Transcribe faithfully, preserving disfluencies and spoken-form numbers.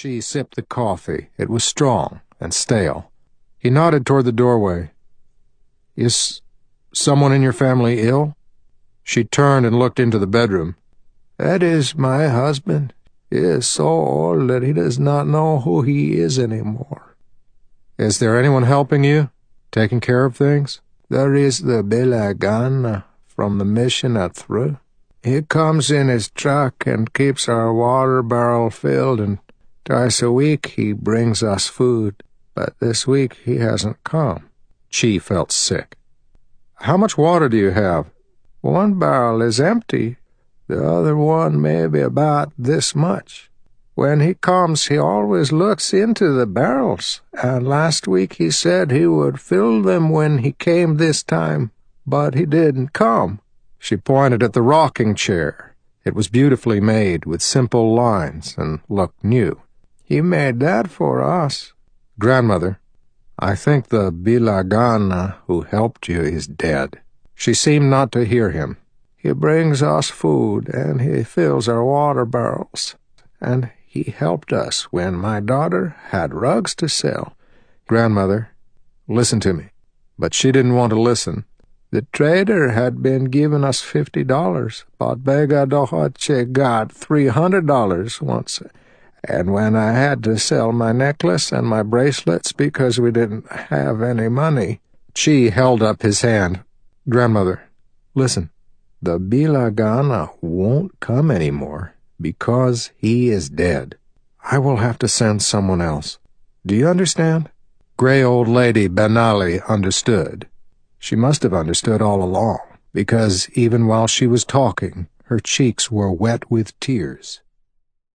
She sipped the coffee. It was strong and stale. He nodded toward the doorway. "Is someone in your family ill?" She turned and looked into the bedroom. "That is my husband. He is so old that he does not know who he is anymore." "Is there anyone helping you? Taking care of things?" "There is the Bilagana from the mission at Thru. He comes in his truck and keeps our water barrel filled, and twice a week he brings us food. But this week he hasn't come." Chi felt sick. "How much water do you have?" "One barrel is empty. The other one may be about this much. When he comes, he always looks into the barrels, and last week he said he would fill them when he came this time, but he didn't come." She pointed at the rocking chair. It was beautifully made, with simple lines, and looked new. "He made that for us." "Grandmother, I think the Bilagana who helped you is dead." She seemed not to hear him. "He brings us food, and he fills our water barrels, and he helped us when my daughter had rugs to sell." "Grandmother, listen to me." But she didn't want to listen. "The trader had been giving us fifty dollars, but Bega Dohoche got three hundred dollars once, and when I had to sell my necklace and my bracelets because we didn't have any money." Chi held up his hand. "Grandmother, listen. The Bilagana won't come anymore because he is dead. I will have to send someone else. Do you understand?" Gray Old Lady Benali understood. She must have understood all along, because even while she was talking, her cheeks were wet with tears.